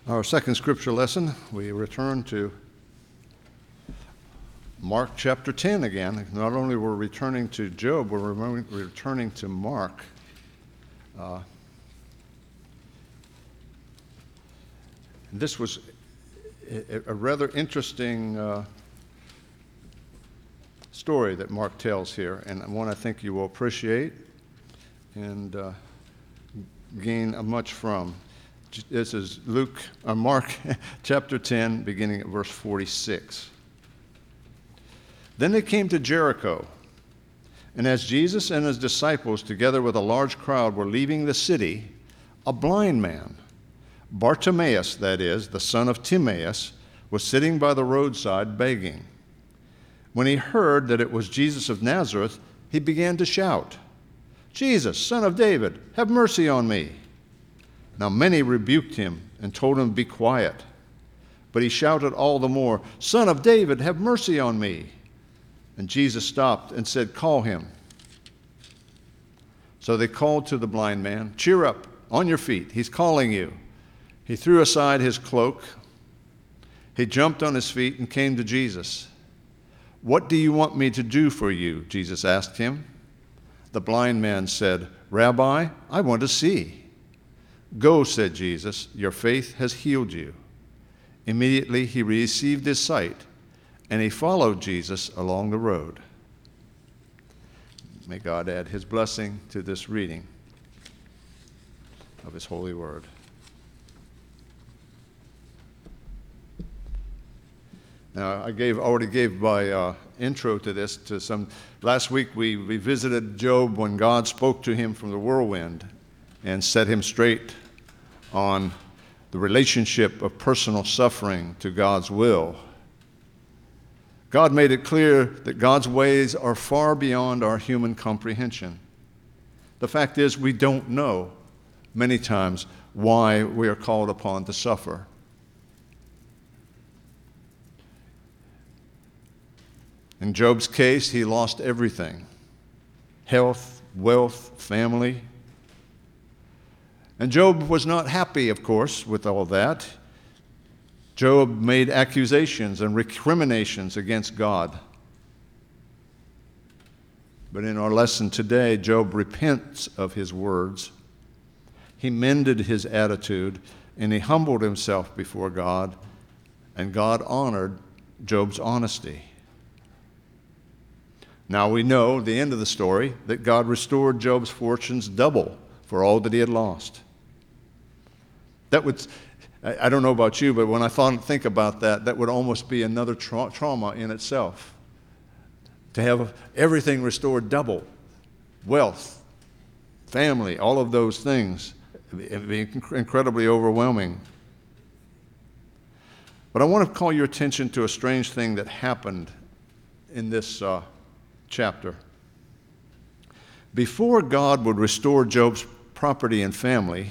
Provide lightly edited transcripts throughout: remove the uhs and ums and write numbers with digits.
Our second scripture lesson, we return to Mark chapter 10 again. Not only we're returning to Job, we're returning to Mark. This was a rather interesting story that Mark tells here, and one I think you will appreciate and gain much from. This is Mark chapter 10, beginning at verse 46. Then they came to Jericho, and as Jesus and his disciples, together with a large crowd, were leaving the city, a blind man, Bartimaeus, that is, the son of Timaeus, was sitting by the roadside begging. When he heard that it was Jesus of Nazareth, he began to shout, "Jesus, Son of David, have mercy on me." Now many rebuked him and told him to be quiet. But he shouted all the more, "Son of David, have mercy on me." And Jesus stopped and said, "Call him." So they called to the blind man, "Cheer up, on your feet, he's calling you." He threw aside his cloak. He jumped on his feet and came to Jesus. "What do you want me to do for you?" Jesus asked him. The blind man said, "Rabbi, I want to see." "Go," said Jesus, "your faith has healed you." Immediately he received his sight, and he followed Jesus along the road. May God add his blessing to this reading of his holy word. Now, I already gave my intro to this to some. Last week we visited Job when God spoke to him from the whirlwind and set him straight on the relationship of personal suffering to God's will. God made it clear that God's ways are far beyond our human comprehension. The fact is, we don't know many times why we are called upon to suffer. In Job's case, he lost everything: health, wealth, family. And Job was not happy, of course, with all that. Job made accusations and recriminations against God. But in our lesson today, Job repents of his words. He mended his attitude, and he humbled himself before God, and God honored Job's honesty. Now we know the end of the story, that God restored Job's fortunes double for all that he had lost. That would, I don't know about you, but when I think about that, that would almost be another trauma in itself. To have everything restored double, wealth, family, all of those things, it'd be incredibly overwhelming. But I want to call your attention to a strange thing that happened in this chapter. Before God would restore Job's property and family,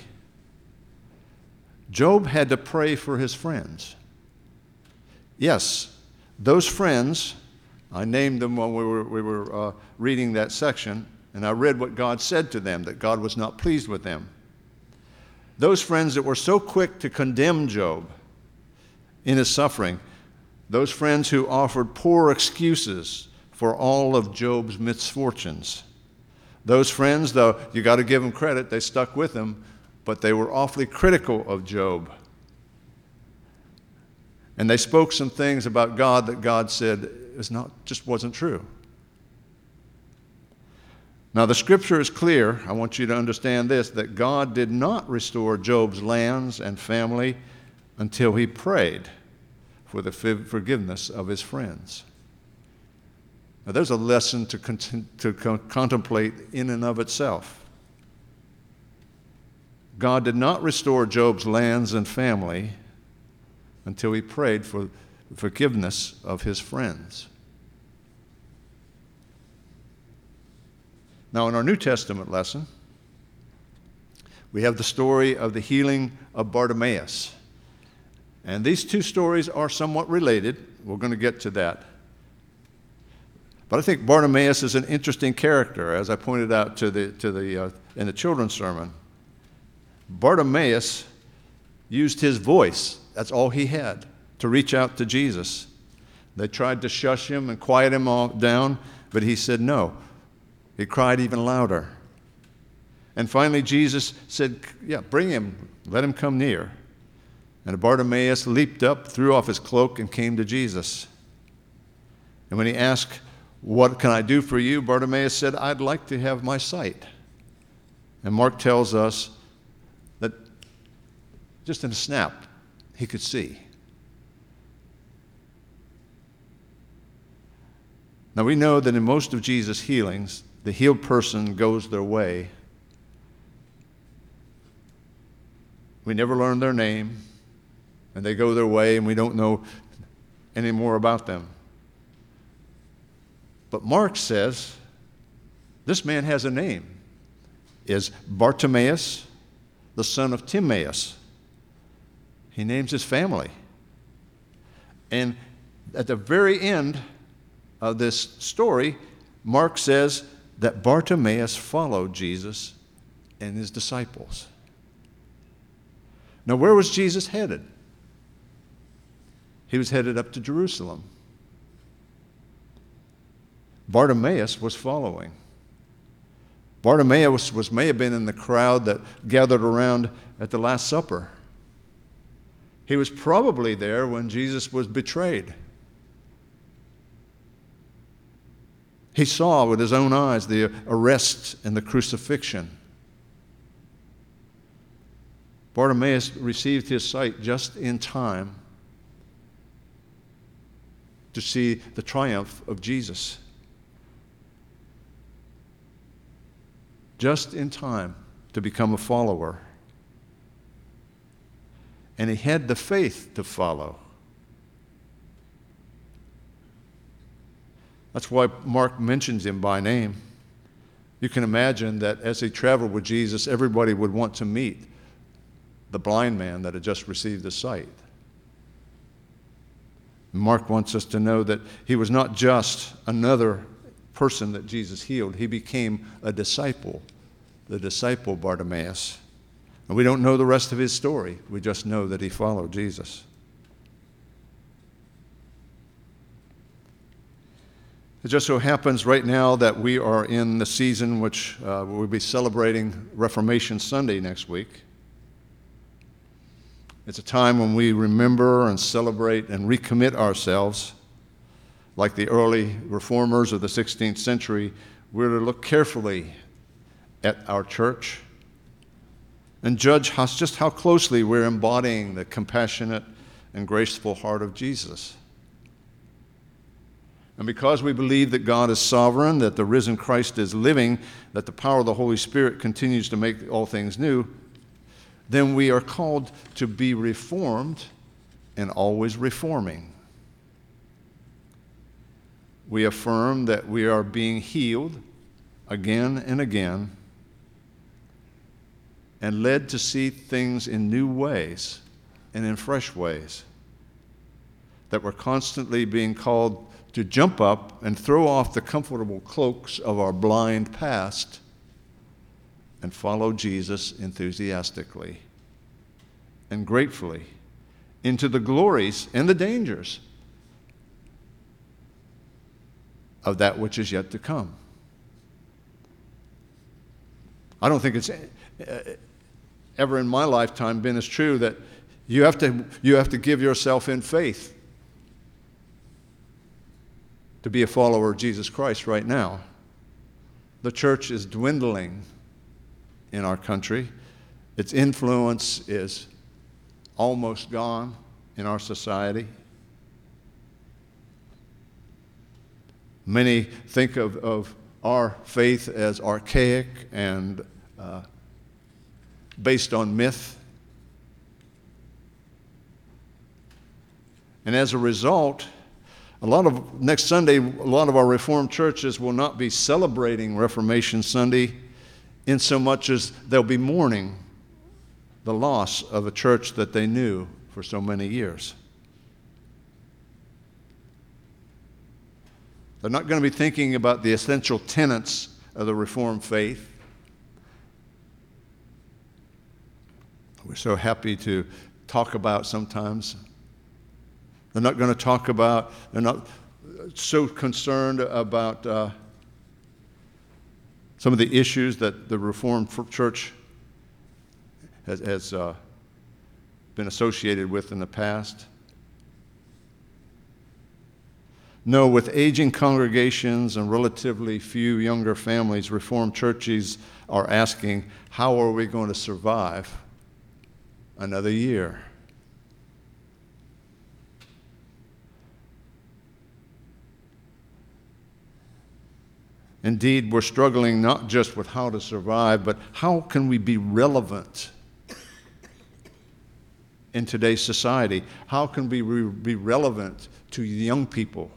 Job had to pray for his friends. Yes, those friends, I named them when we were reading that section, and I read what God said to them, that God was not pleased with them. Those friends that were so quick to condemn Job in his suffering, those friends who offered poor excuses for all of Job's misfortunes. Those friends, though, you got to give them credit, they stuck with him, but they were awfully critical of Job. And they spoke some things about God that God said just wasn't true. Now the scripture is clear, I want you to understand this, that God did not restore Job's lands and family until he prayed for the forgiveness of his friends. Now there's a lesson to contemplate in and of itself. God did not restore Job's lands and family until he prayed for the forgiveness of his friends. Now, in our New Testament lesson, we have the story of the healing of Bartimaeus. And these two stories are somewhat related. We're going to get to that. But I think Bartimaeus is an interesting character, as I pointed out in the children's sermon. Bartimaeus used his voice, that's all he had, to reach out to Jesus. They tried to shush him and quiet him all down, but he said no. He cried even louder. And finally Jesus said, yeah, bring him, let him come near. And Bartimaeus leaped up, threw off his cloak, and came to Jesus. And when he asked, what can I do for you? Bartimaeus said, I'd like to have my sight. And Mark tells us that just in a snap, he could see. Now we know that in most of Jesus' healings, the healed person goes their way. We never learn their name, and they go their way, and we don't know any more about them. But Mark says, this man has a name, is Bartimaeus, the son of Timaeus. He names his family. And at the very end of this story, Mark says that Bartimaeus followed Jesus and his disciples. Now, where was Jesus headed? He was headed up to Jerusalem. Bartimaeus was following. Bartimaeus may have been in the crowd that gathered around at the Last Supper. He was probably there when Jesus was betrayed. He saw with his own eyes the arrest and the crucifixion. Bartimaeus received his sight just in time to see the triumph of Jesus. Just in time to become a follower. And he had the faith to follow. That's why Mark mentions him by name. You can imagine that as he traveled with Jesus, everybody would want to meet the blind man that had just received his sight. Mark wants us to know that he was not just another person that Jesus healed. He became a disciple, the disciple Bartimaeus. And we don't know the rest of his story. We just know that he followed Jesus. It just so happens right now that we are in the season which we'll be celebrating Reformation Sunday next week. It's a time when we remember and celebrate and recommit ourselves. Like the early reformers of the 16th century, we're to look carefully at our church and judge just how closely we're embodying the compassionate and graceful heart of Jesus. And because we believe that God is sovereign, that the risen Christ is living, that the power of the Holy Spirit continues to make all things new, then we are called to be reformed and always reforming. We affirm that we are being healed again and again and led to see things in new ways and in fresh ways, that we're constantly being called to jump up and throw off the comfortable cloaks of our blind past and follow Jesus enthusiastically and gratefully into the glories and the dangers of that which is yet to come. I don't think it's ever in my lifetime been as true that you have to give yourself in faith to be a follower of Jesus Christ right now. The church is dwindling in our country. Its influence is almost gone in our society. Many think of our faith as archaic and based on myth. And as a result, next Sunday, a lot of our Reformed churches will not be celebrating Reformation Sunday in so much as they'll be mourning the loss of a church that they knew for so many years. They're not going to be thinking about the essential tenets of the Reformed faith. We're so happy to talk about sometimes. They're not going to talk about, they're not so concerned about some of the issues that the Reformed Church has been associated with in the past. No, with aging congregations and relatively few younger families, Reformed churches are asking, how are we going to survive another year? Indeed, we're struggling not just with how to survive, but how can we be relevant in today's society? How can we be relevant to young people?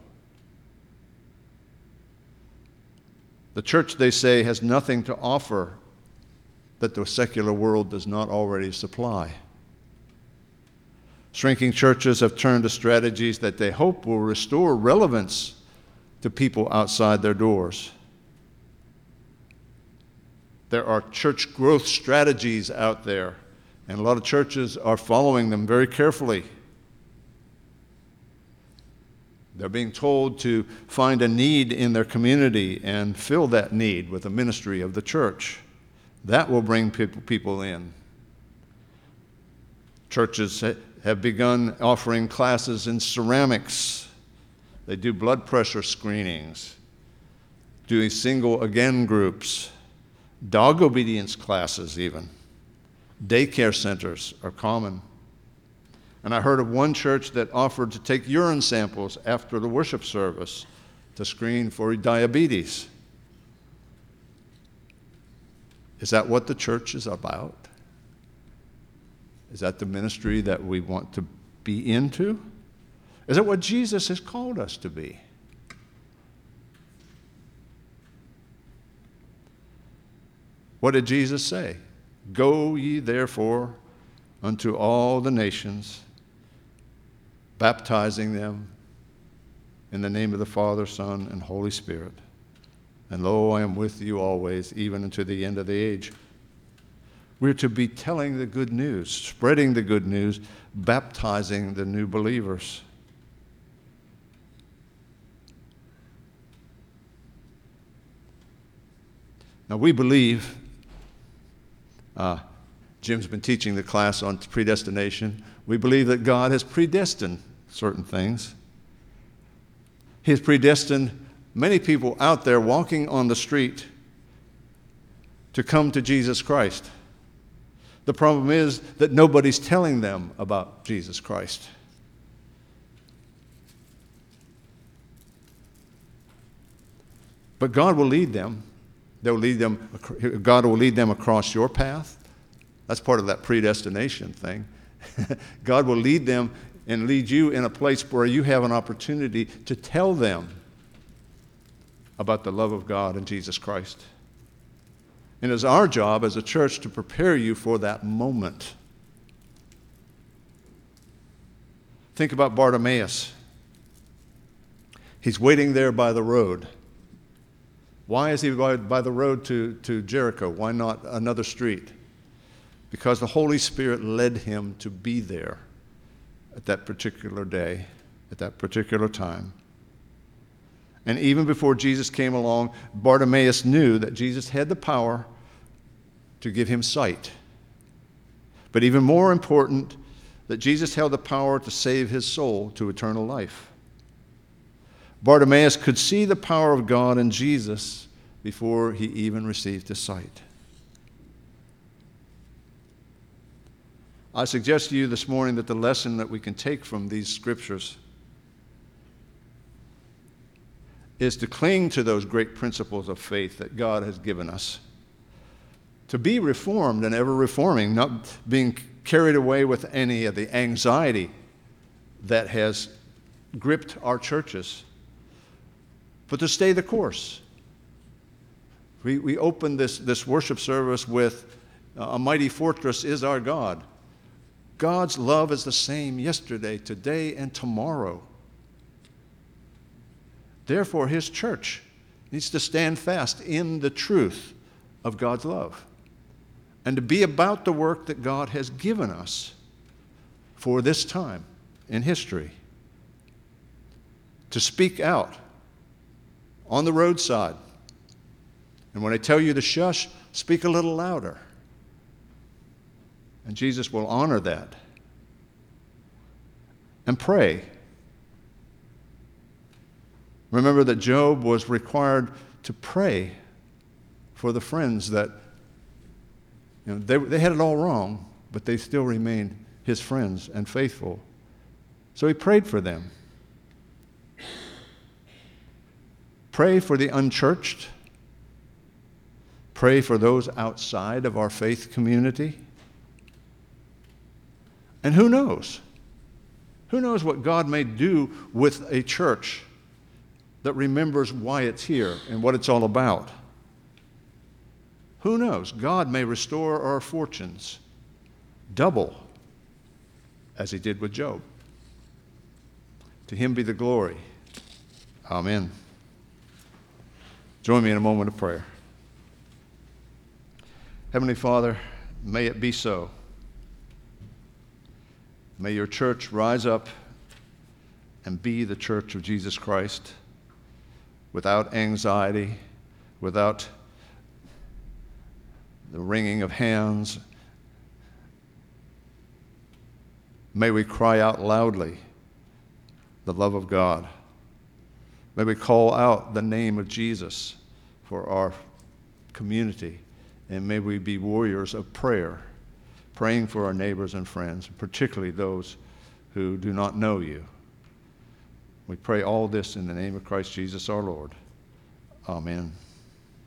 The church, they say, has nothing to offer that the secular world does not already supply. Shrinking churches have turned to strategies that they hope will restore relevance to people outside their doors. There are church growth strategies out there, and a lot of churches are following them very carefully. They're being told to find a need in their community and fill that need with the ministry of the church. That will bring people in. Churches have begun offering classes in ceramics. They do blood pressure screenings, doing single again groups, dog obedience classes even. Daycare centers are common. And I heard of one church that offered to take urine samples after the worship service to screen for diabetes. Is that what the church is about? Is that the ministry that we want to be into? Is that what Jesus has called us to be? What did Jesus say? Go ye therefore unto all the nations, baptizing them in the name of the Father, Son, and Holy Spirit. And lo, I am with you always, even unto the end of the age. We're to be telling the good news, spreading the good news, baptizing the new believers. Now we believe, Jim's been teaching the class on predestination. We believe that God has predestined certain things. He has predestined many people out there walking on the street to come to Jesus Christ. The problem is that nobody's telling them about Jesus Christ. But God will lead them. God will lead them across your path. That's part of that predestination thing. God will lead them and lead you in a place where you have an opportunity to tell them about the love of God and Jesus Christ. And it's our job as a church to prepare you for that moment. Think about Bartimaeus. He's waiting there by the road. Why is he by the road to Jericho? Why not another street? Because the Holy Spirit led him to be there at that particular day, at that particular time. And even before Jesus came along, Bartimaeus knew that Jesus had the power to give him sight. But even more important, that Jesus held the power to save his soul to eternal life. Bartimaeus could see the power of God in Jesus before he even received his sight. I suggest to you this morning that the lesson that we can take from these scriptures is to cling to those great principles of faith that God has given us. To be reformed and ever reforming, not being carried away with any of the anxiety that has gripped our churches, but to stay the course. We opened this worship service with a mighty fortress is our God. God's love is the same yesterday, today, and tomorrow. Therefore, his church needs to stand fast in the truth of God's love and to be about the work that God has given us. for this time in history. To speak out on the roadside. And when I tell you to shush, speak a little louder. And Jesus will honor that. And pray. Remember that Job was required to pray for the friends that, they had it all wrong, but they still remained his friends and faithful. So he prayed for them. Pray for the unchurched. Pray for those outside of our faith community. And who knows? Who knows what God may do with a church that remembers why it's here and what it's all about? Who knows? God may restore our fortunes double, as he did with Job. To him be the glory. Amen. Join me in a moment of prayer. Heavenly Father, may it be so. May your church rise up and be the church of Jesus Christ without anxiety, without the wringing of hands. May we cry out loudly the love of God. May we call out the name of Jesus for our community, and may we be warriors of prayer, praying for our neighbors and friends, particularly those who do not know you. We pray all this in the name of Christ Jesus our Lord. Amen.